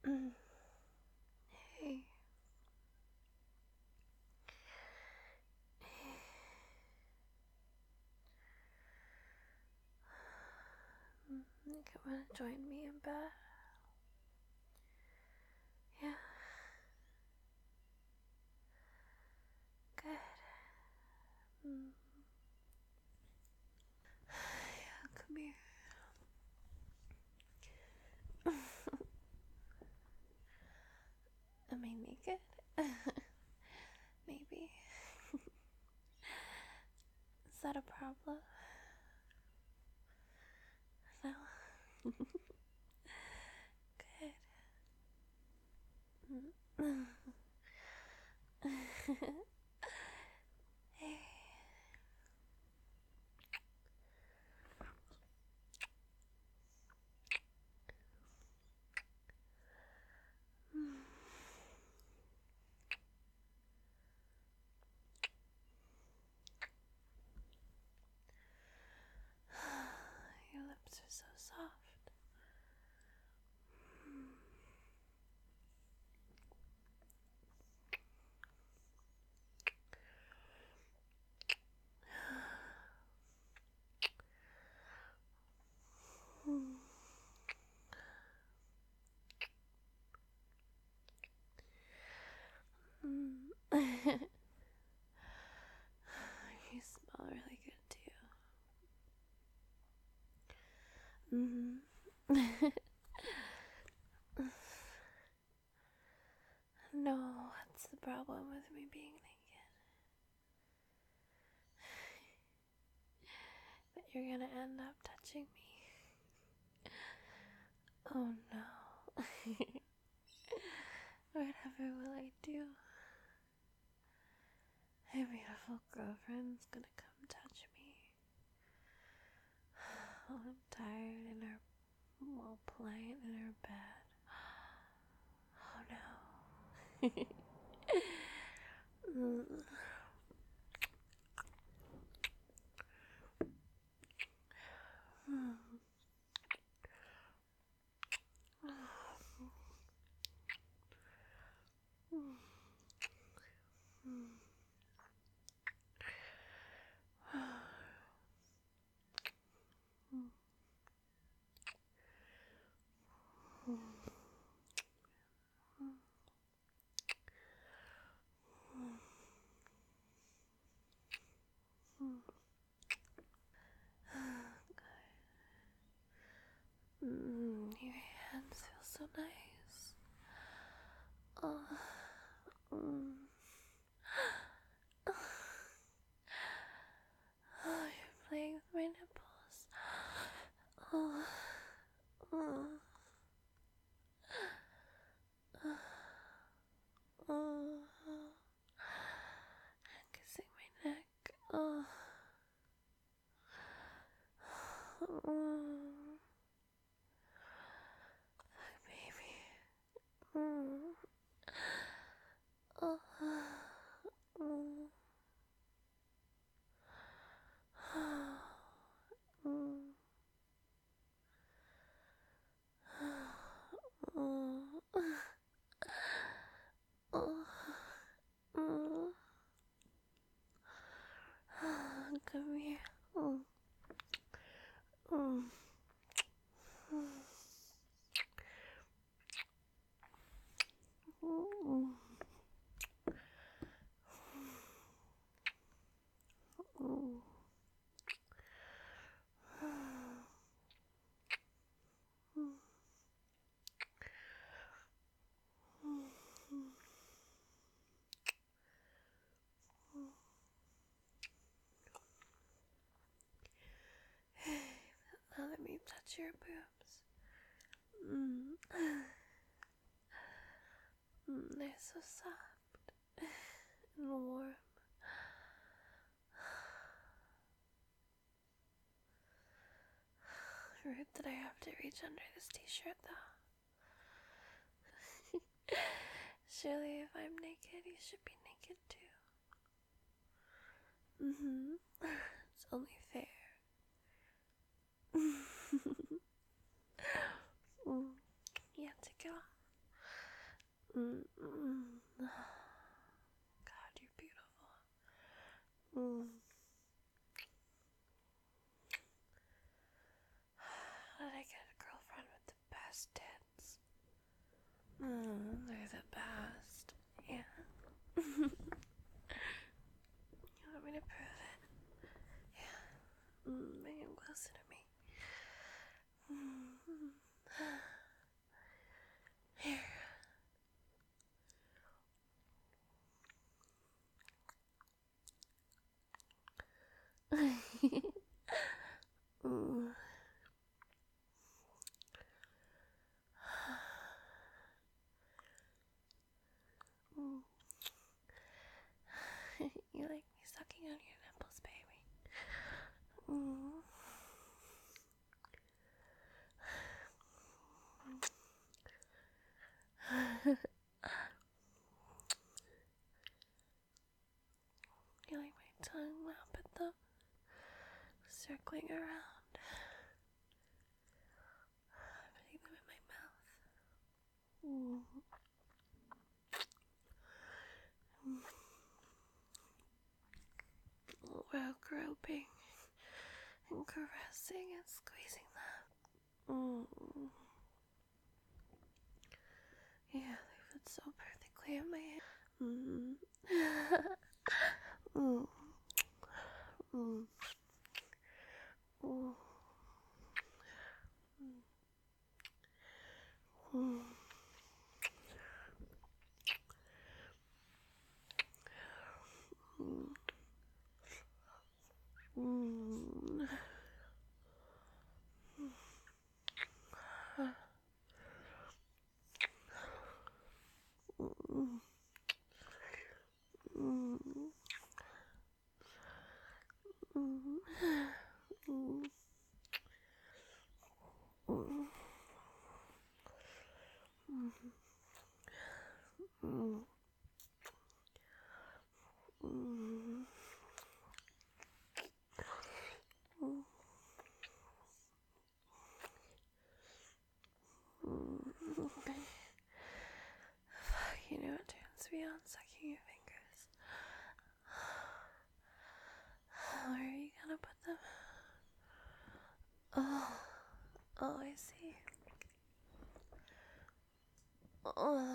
Hey. Think you wanna join me in bed? Yeah. Good. Yeah, come here. Am I naked? Maybe. Is that a problem? No. Good. Hey. Your lips are so soft. You smell really good too. No, what's the problem with me being naked? That you're gonna end up touching me. Oh no. Whatever will I do? My beautiful girlfriend's gonna come touch me while I'm tired in her, while playing in her bed. Oh no. Your hands feel so nice. Oh, oh, you're playing with my nipples. Oh, oh, oh, kissing my neck. Oh, oh, baby. Oh, oh, oh, oh, oh, oh. Come here. Oh, oh, oh, oh. Now let me touch your boobs. They're so soft and warm. Rude that I have to reach under this t-shirt though. Surely if I'm naked, you should be naked too. It's only fair. Yeah, take it off. God, you're beautiful. How did I get a girlfriend with the best tits? They're the best. Yeah. You want me to prove it? Yeah. Bring him closer to me. Here. You like me sucking on your nipples, baby? You like my tongue up at them, circling around, putting them in my mouth. While groping and caressing and squeezing them. Yeah, they fit so perfectly in my hand. You know what turns me on? Sucking your fingers. Where are you gonna put them? Oh, I see. Oh,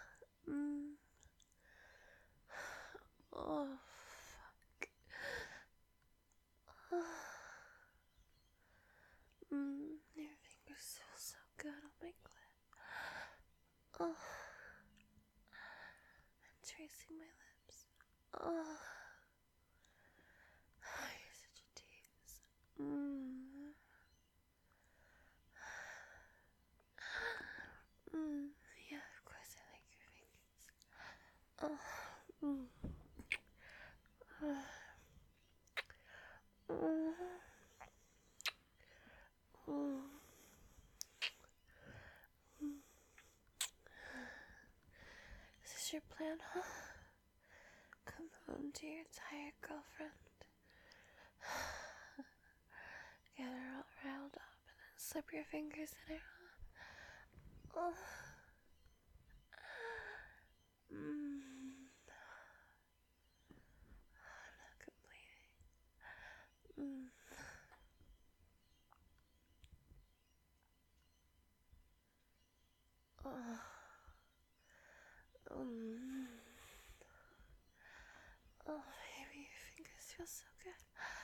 fuck. Your fingers feel so good on my clit. I'm tracing my lips. You're such a tease. Yeah, of course I like your fingers. Is this your plan, huh? Come home to your tired girlfriend. Get her all riled up and then slip your fingers in her, huh? I'm not complaining. Baby, your fingers feel so good.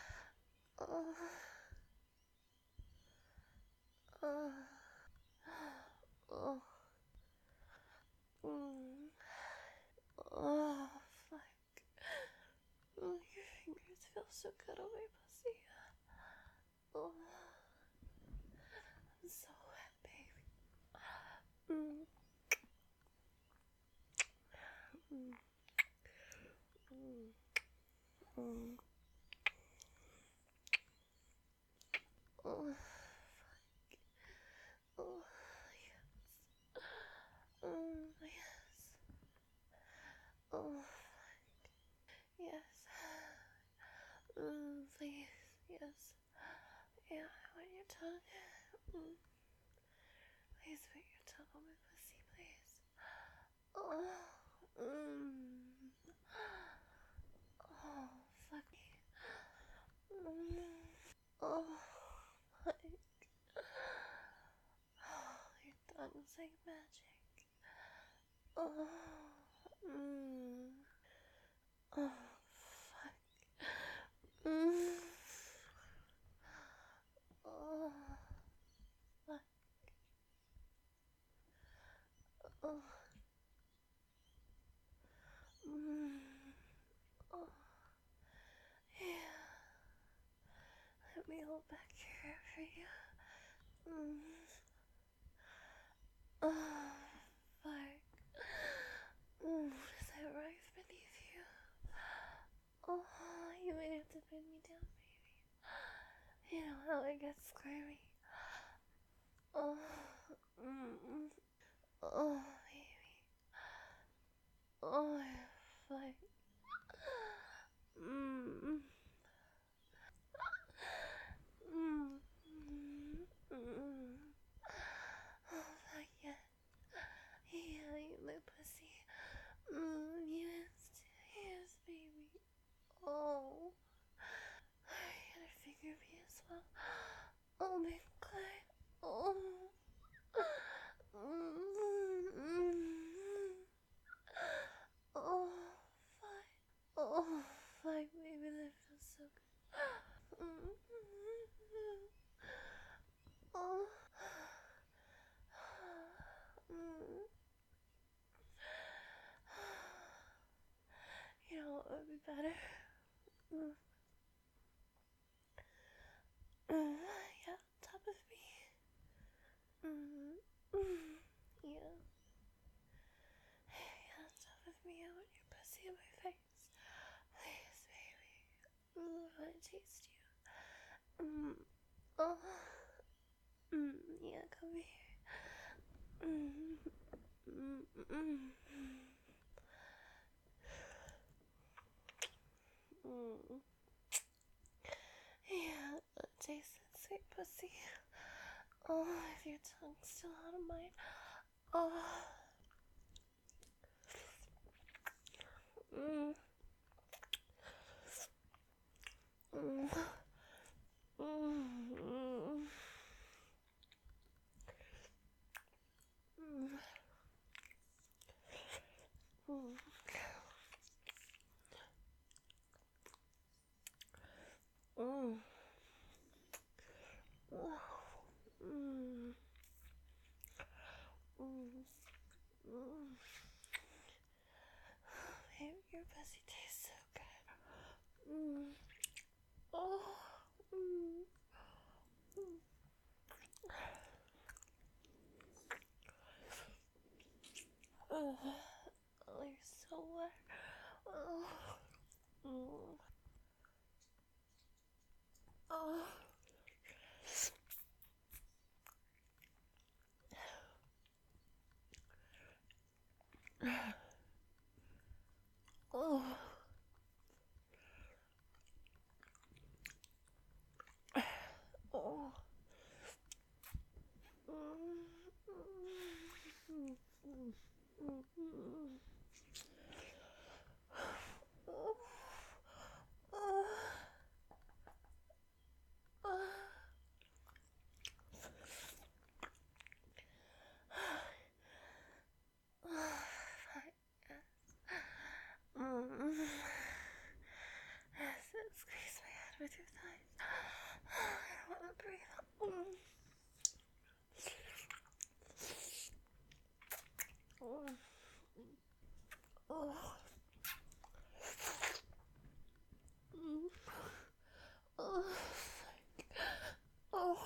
Fuck. Your fingers feel so good on my pussy. I'm so wet, baby. Yes. Yes. Please. Yes. Yeah, I want your tongue. Please put your tongue on my pussy, please. like magic. Oh, oh, fuck. Oh, fuck. Oh, oh, yeah. Let me hold back your hair for you. Oh, fuck. Does that rise beneath you? Oh, you might have to pin me down, baby. You know how I get squirmy. Oh, oh, baby. Oh, fuck. Oh, fuck yeah. Yeah, you my pussy. Yes, yes, baby. Oh, I gotta finger me as well. Oh my god. Oh. Oh, fuck. Oh, fuck, baby, that feels so good. Oh. You know what would be better? Yeah, on top of me. Yeah. Yeah, on top of me. I want your pussy in my face. Please, baby. I want to taste you. Oh. Yeah, come here. Yeah, taste that sweet pussy. Oh, if your tongue's still out of mine. Oh. Baby, your pussy tastes so good. Oh. Oh, you're so wet. Oh. Oh. Oh. Oh. Squeeze my head with your thighs. I don't want to breathe. Oh. Oh. Oh.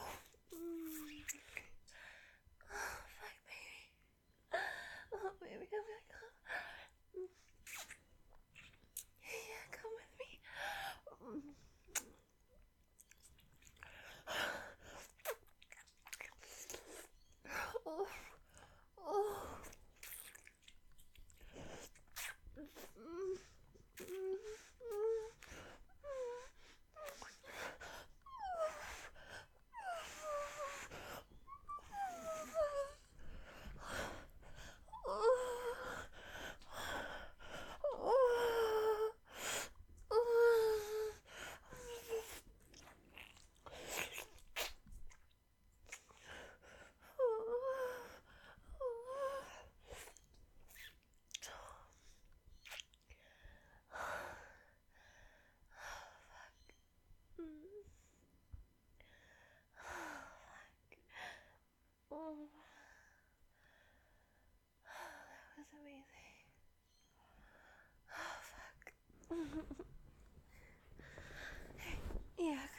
Fuck, baby. Oh, baby, I'm gonna come. Yeah, come with me. Oh. Oh.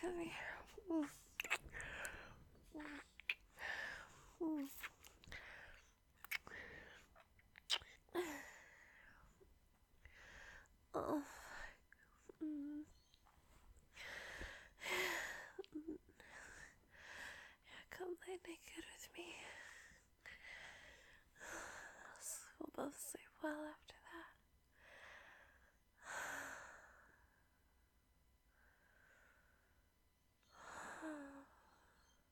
with me. Oh. Come lay naked with me. We'll both sleep well after.